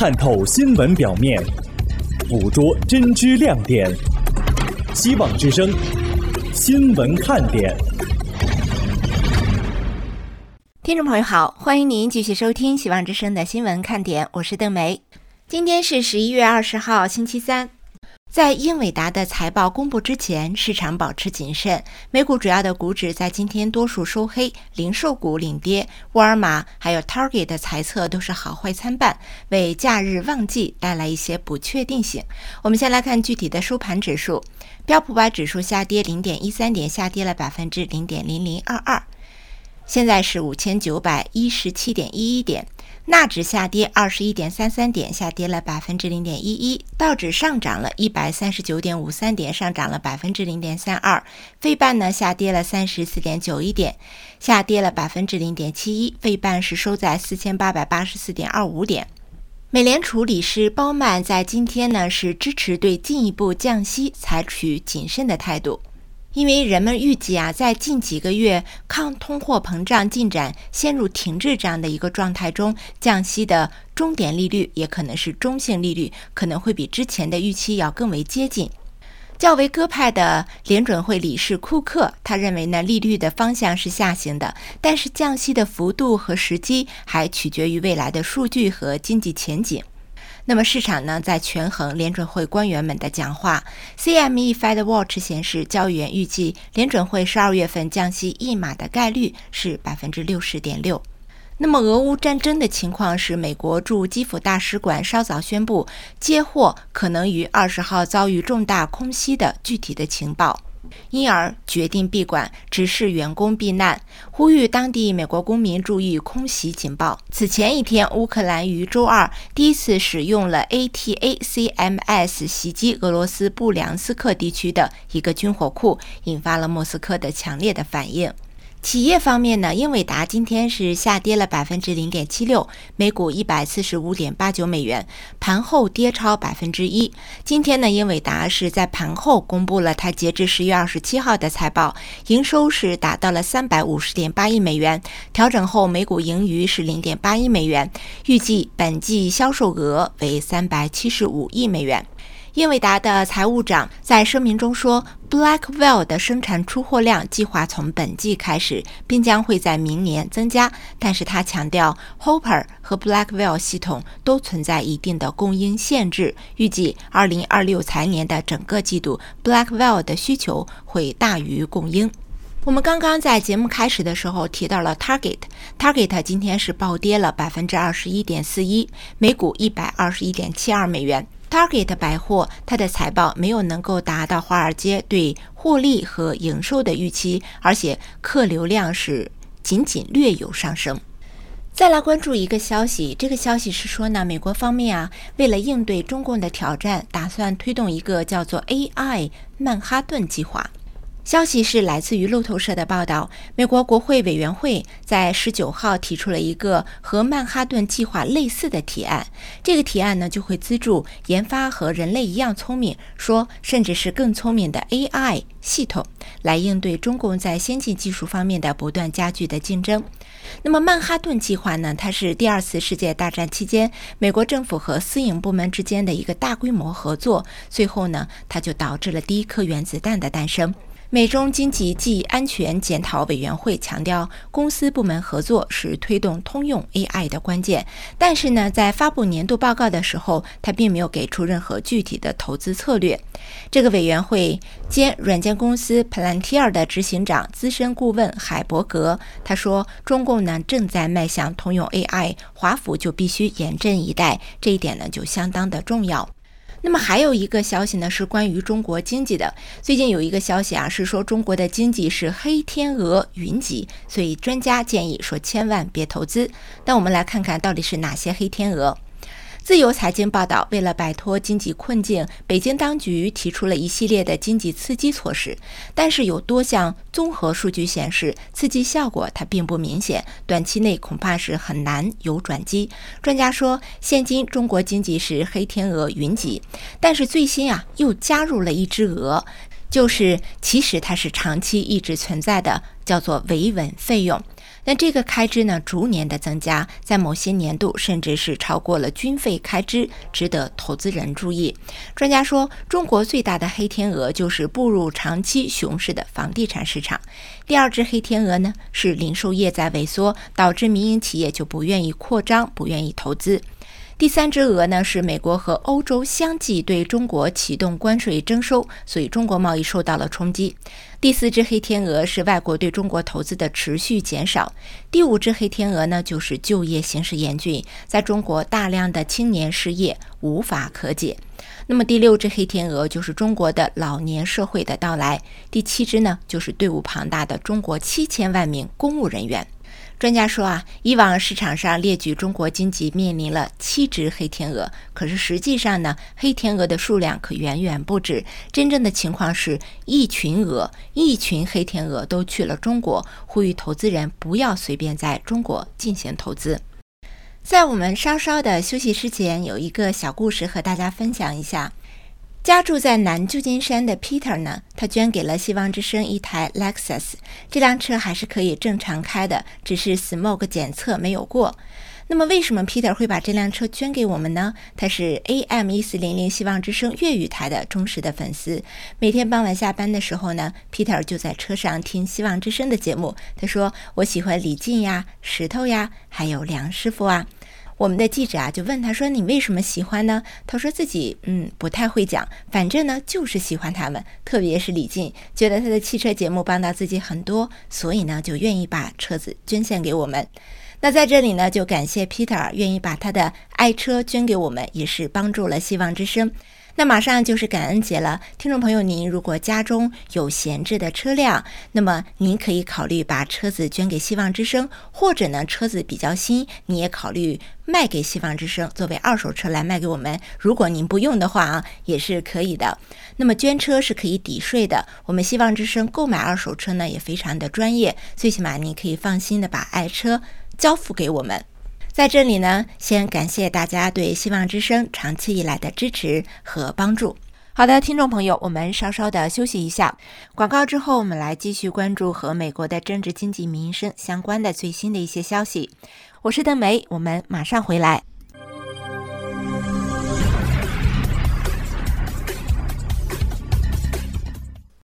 探透新闻表面，捕捉真知亮点。希望之声，新闻看点。 听众朋友好，欢迎您继续收听希望之声的新闻看点，我是邓梅。今天是11月20号星期三。在英伟达的财报公布之前，市场保持谨慎。美股主要的股指在今天多数收黑，零售股领跌，沃尔玛还有 Target 的财测都是好坏参半，为假日旺季带来一些不确定性。我们先来看具体的收盘指数，标普500指数下跌 0.13 点，下跌了 0.0022%，现在是 5917.11 点。纳指下跌 21.33 点，下跌了 0.11%， 道指上涨了 139.53 点，上涨了 0.32%， 费半呢下跌了 34.91 点，下跌了 0.71%， 费半是收在 4884.25 点。美联储理事鲍曼在今天呢是支持对进一步降息采取谨慎的态度。因为人们预计在近几个月抗通货膨胀进展陷入停滞这样的一个状态中，降息的终点利率也可能是中性利率，可能会比之前的预期要更为接近。较为鸽派的联准会理事库克，他认为呢利率的方向是下行的，但是降息的幅度和时机还取决于未来的数据和经济前景。那么市场呢在权衡联准会官员们的讲话。 CME Fed Watch 显示，交易员预计联准会12月份降息1码的概率是 60.6%。 那么俄乌战争的情况是，美国驻基辅大使馆稍早宣布接获可能于20号遭遇重大空袭的具体的情报，因而决定闭馆，指示员工避难，呼吁当地美国公民注意空袭警报。此前一天，乌克兰于周二第一次使用了 ATACMS 袭击俄罗斯布良斯克地区的一个军火库，引发了莫斯科的强烈的反应。企业方面呢，英伟达今天是下跌了 0.76%， 每股145.89美元，盘后跌超 1%。 今天呢，英伟达是在盘后公布了它截至10月27号的财报，营收是达到了 350.8 亿美元，调整后每股盈余是 0.8 亿美元，预计本季销售额为375亿美元。英伟达的财务长在声明中说， Blackwell 的生产出货量计划从本季开始，并将会在明年增加，但是他强调 Hopper 和 Blackwell 系统都存在一定的供应限制，预计2026财年的整个季度 Blackwell 的需求会大于供应。我们刚刚在节目开始的时候提到了 Target 今天是暴跌了 21.41%， 每股121.72美元。Target 百货它的财报没有能够达到华尔街对获利和营收的预期，而且客流量是仅略有上升。再来关注一个消息，这个消息是说呢，美国方面为了应对中共的挑战，打算推动一个叫做 AI 曼哈顿计划。消息是来自于路透社的报道，美国国会委员会在19号提出了一个和曼哈顿计划类似的提案。这个提案呢，就会资助研发和人类一样聪明，说甚至是更聪明的 AI 系统，来应对中共在先进技术方面的不断加剧的竞争。那么曼哈顿计划呢，它是第2次世界大战期间美国政府和私营部门之间的一个大规模合作，最后呢，它就导致了第一颗原子弹的诞生。美中经济暨安全检讨委员会强调，公司部门合作是推动通用 AI 的关键，但是呢，在发布年度报告的时候，它并没有给出任何具体的投资策略。这个委员会兼软件公司 Palantir 的执行长资深顾问海伯格他说，中共呢正在迈向通用 AI， 华府就必须严阵以待，这一点呢就相当的重要。那么还有一个消息呢，是关于中国经济的。最近有一个消息是说中国的经济是黑天鹅云集，所以专家建议说千万别投资。但我们来看看到底是哪些黑天鹅。自由财经报道，为了摆脱经济困境，北京当局提出了一系列的经济刺激措施，但是有多项综合数据显示，刺激效果它并不明显，短期内恐怕是很难有转机。专家说，现今中国经济是黑天鹅云集，但是最新又加入了一只鹅，就是其实它是长期一直存在的，叫做维稳费用。 那这个开支呢，逐年的增加，在某些年度甚至是超过了军费开支，值得投资人注意。专家说，中国最大的黑天鹅就是步入长期熊市的房地产市场。第二只黑天鹅呢，是零售业在萎缩，导致民营企业就不愿意扩张，不愿意投资。第三只鹅呢，是美国和欧洲相继对中国启动关税征收，所以中国贸易受到了冲击。第四只黑天鹅是外国对中国投资的持续减少。第五只黑天鹅呢，就是就业形势严峻，在中国大量的青年失业无法可解。那么第六只黑天鹅就是中国的老年社会的到来。第七只呢，就是队伍庞大的中国7000万名公务人员。专家说以往市场上列举中国经济面临了7只黑天鹅，可是实际上呢，黑天鹅的数量可远远不止。真正的情况是一群黑天鹅都去了中国，呼吁投资人不要随便在中国进行投资。在我们稍稍的休息之前，有一个小故事和大家分享一下。家住在南旧金山的 Peter 呢，他捐给了希望之声一台 Lexus， 这辆车还是可以正常开的，只是 Smog 检测没有过。那么为什么 Peter 会把这辆车捐给我们呢？他是 AM1400 希望之声粤语台的忠实的粉丝，每天傍晚下班的时候呢， Peter 就在车上听希望之声的节目。他说，我喜欢李静呀、石头呀，还有梁师傅啊。我们的记者就问他说，你为什么喜欢呢？他说自己不太会讲，反正呢就是喜欢他们，特别是李静，觉得他的汽车节目帮到自己很多，所以呢就愿意把车子捐献给我们。那在这里呢，就感谢 Peter 愿意把他的爱车捐给我们，也是帮助了希望之声。那马上就是感恩节了，听众朋友，您如果家中有闲置的车辆，那么您可以考虑把车子捐给希望之声，或者呢车子比较新，你也考虑卖给希望之声，作为二手车来卖给我们。如果您不用的话也是可以的。那么捐车是可以抵税的，我们希望之声购买二手车呢也非常的专业，最起码你可以放心的把爱车交付给我们。在这里呢，先感谢大家对希望之声长期以来的支持和帮助。好的，听众朋友，我们稍稍的休息一下，广告之后我们来继续关注和美国的政治经济民生相关的最新的一些消息。我是邓梅，我们马上回来。